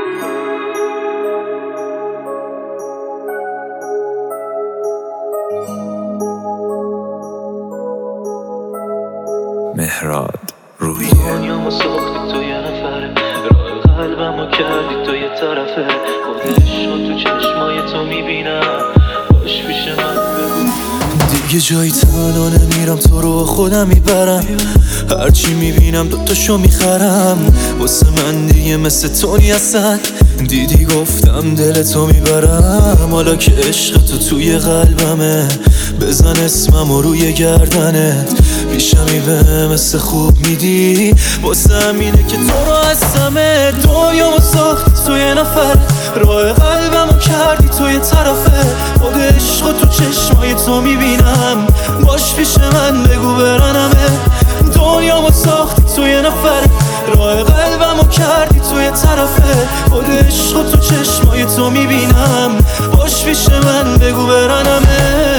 مهراد روحیه. دنیامو ساختی تو یه نفره، راه قلبمو کردی تو یه طرفه. خودش رو تو چشمای تو میبینم، باش پیش من بگو. دیگه جایی تنها نمیرم، تو رو خودم میبرم. هرچی میبینم دوتاشو میخرم. واسه من دیگه مثل تو نیستن. دیدی گفتم دل تو میبرم. حالا که عشق تو توی قلبمه، بزن اسممو روی گردنت. پیشمی به مثل خوب میدی، واسه همینه که تو رو هستمه. دنیامو ساختی تو یه نفر، راه قلبمو کردی تو یه طرفه. خود عشقو تو چشمای تو میبینم، باش پیش من بگو برنمه. دنیامو ساختی تو یه نفر، راه قلبمو کردی تو یه طرفه. خود عشقو تو چشمای تو میبینم، باش پیش من بگو برنمه.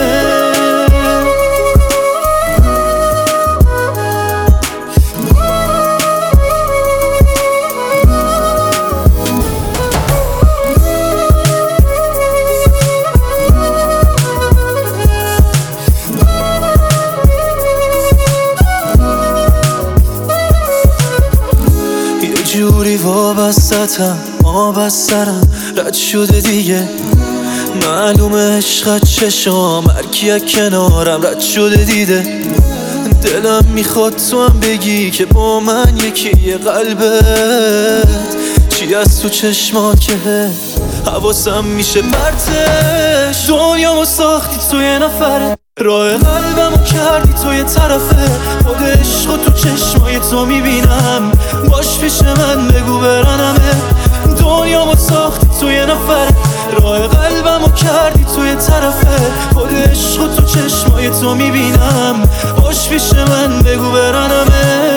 جوری وابستم، آبسترم رد شده دیگه. معلومه عشقت چشام، هرکی از کنارم رد شده دیده. دلم میخواد تو هم بگی که با من یکیه قلبت. چی از تو چشمات که حواسم میشه پرتش. دنیامو ساختی تو یه نفره، راه قلبمو کردی تو یه طرفه. خود عشقو تو چشمای تو میبینم، باش پیش من بگو برنمه. دنیامو ساختی تو یه نفره، راه قلبمو کردی تو یه طرفه. خود عشقو تو چشمای تو میبینم، باش پیش من بگو برنمه.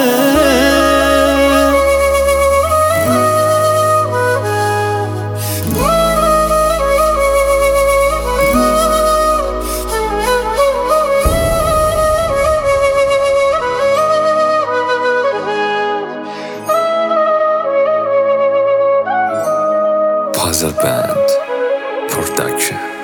Puzzle Band Production.